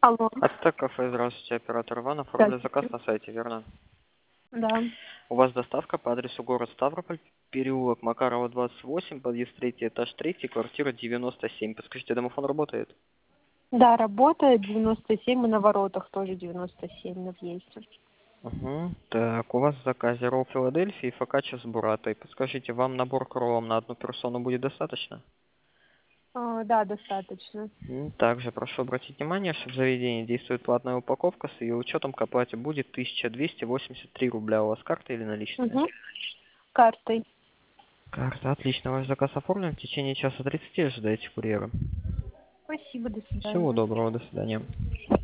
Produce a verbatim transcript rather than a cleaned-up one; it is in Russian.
Алло, Ацтек кафе, здравствуйте, оператор Иван. Оформлю заказ здравствуйте. на сайте, верно? Да, У вас доставка по адресу город Ставрополь, переулок Макарова, двадцать восемь, подъезд третий, этаж третий, квартира девяносто семь. Подскажите, домофон работает? да, работает девяносто семь и на воротах тоже девяносто семь на въезде. Угу. Так, у вас в заказе ролл Филадельфии и фокаччо с буратой. Подскажите, вам набор к роллам на одну персону будет достаточно? А, да, достаточно. М, Также прошу обратить внимание, что в заведении действует платная упаковка, с ее учетом к оплате будет тысяча двести восемьдесят три рубля. У вас карта или наличные? Угу. Картой. Карта, отлично. Ваш заказ оформлен. В течение часа тридцати ожидайте курьера. Спасибо, до Всего свидания. доброго, до свидания.